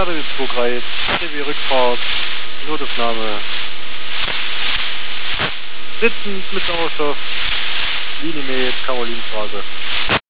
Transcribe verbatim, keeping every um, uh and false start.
R B zwei Kreis, T W Rückfahrt, Notaufnahme. Sitzend mit Sauerstoff, Linie mit Karolinstraße.